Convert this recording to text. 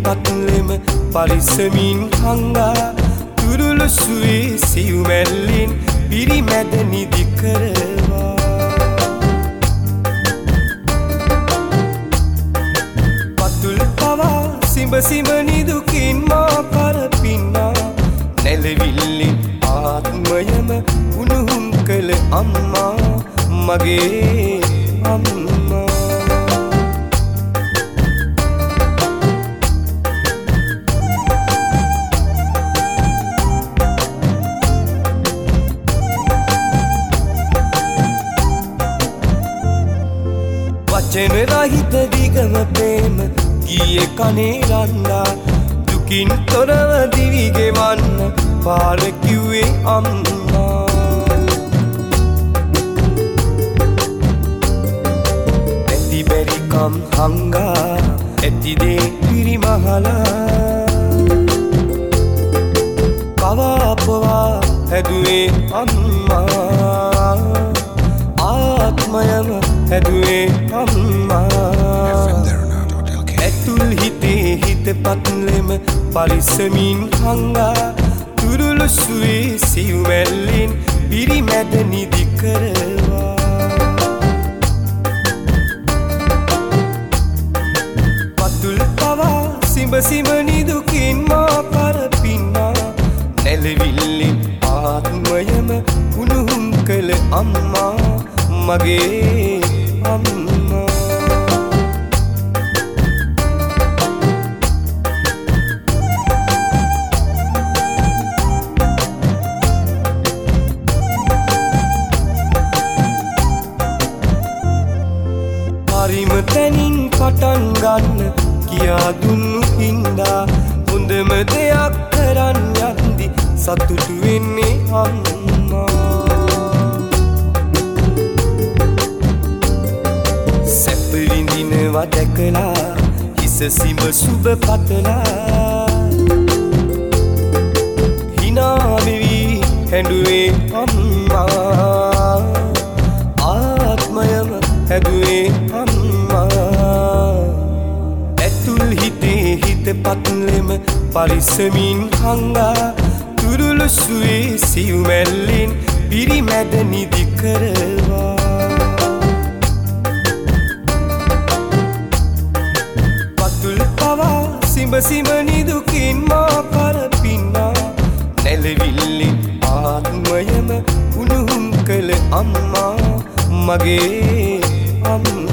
පත්ලෙම පරිස්සමින් හංගා තුරුළු සුවේ සිව්මැල්ලෙන් පිරිමැද නිදි කරවා පතුල් පවා සිඹ සිඹ නිදුකින් මා කරපින්නා නැලවිල්ලෙන් ආත්මයම උණුහුම් කළ අම්මා මගේ අම්මා වචන රහිත දිගම ප්‍රේම ගියේ කනේ රන්දා දුකින් තොරව දිවි ගෙවන්න පාර කිව්වේ අම්මා ඇති බැරිකම් හංගා ඇති දේ පිරිමහලා කවාපවා හැදුවේ අම්මා ආත්මයම හැදුවේ අම්මා ඇතුල් හිතේ හිත පත්ලෙම පරිස්සමින් හංගා තුරුළු සුවේ සිව්මැල්ලෙන් පිරිමැද නිදි කරවා පතුල් පවා සිඹ සිඹ නිදුකින් මා කරපින්නා නැලවිල්ලෙන් ආත්මයම උණුහුම් කළ අම්මා මගේ අම්මා හරිම තැනින් පටන් ගන්න කියා දුන්නු හින්දා හොඳම දෙයක් කරන් යද්දි සතුටු වෙන්නේ අම්මා සැපරිඳිනවා දැකලා හිස සිඹ සුබ පතලා හිනා වෙවි හැඬුවේ අම්මා ආත්මයම හැදුවේ අම්මා ඇතුල් හිතේ හිත පත්ලෙම පරිස්සමින් හංගා තුරුළු සුවේ සිව්මැල්ලෙන් පිරිමැද නිදි කරවා පතුල් පවා සිඹ සිඹ නිදුකින් මා කරපින්නා නැලවිල්ලෙන් ආත්මයම උණුහුම් කළ අම්මා මගේ අම්මා